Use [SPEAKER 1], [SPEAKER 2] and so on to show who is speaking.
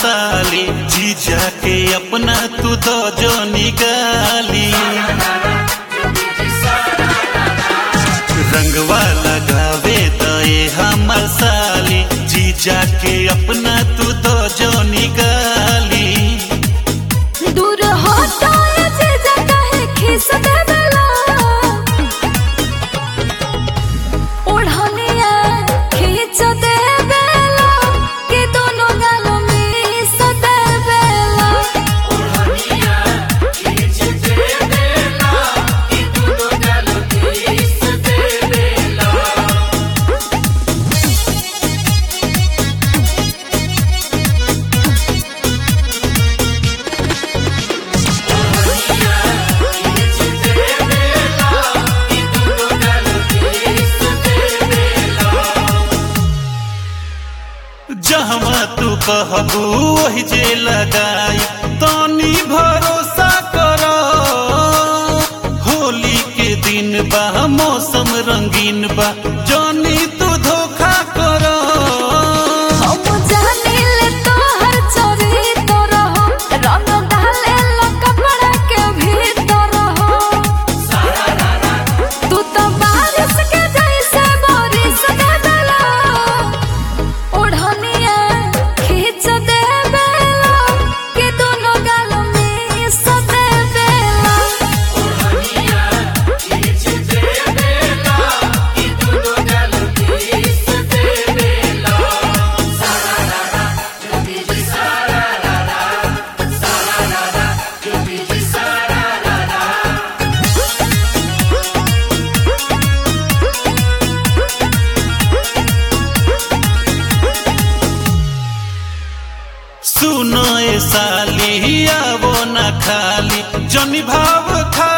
[SPEAKER 1] साली जीजा के अपना तू दो जो निगाली रंगवा लगावे दे हमर साली जीजा के अपना तू दो जो निगाली
[SPEAKER 2] दूर हटो जीजा काहे खिस देला ओढ़निया खींच देला कि दोनों गालों मिस देला
[SPEAKER 3] ओढ़निया खींच देला कि दोनों गालों मिस देला
[SPEAKER 1] जहवा तू कहबू वही जे लगाई तनी भरोसा करो होली के दिन बा मौसम रंगीन बा जानी तू धोखा करो
[SPEAKER 2] हम जानिले तोहर चोरी तो रहो रंग डाले लो कपड़ा के भीतर हो तू तो बारिश के जैसे बारिश दे देला ओढ़निया खींच देला कि दोनों गालों मिस देला
[SPEAKER 3] ओढ़निया खींच देला कि दोनों गालों मिस देला सारा जुबी जी सारा जुबी जी सारा
[SPEAKER 1] सुनो ए साली आवो न खाली जनी भाव खा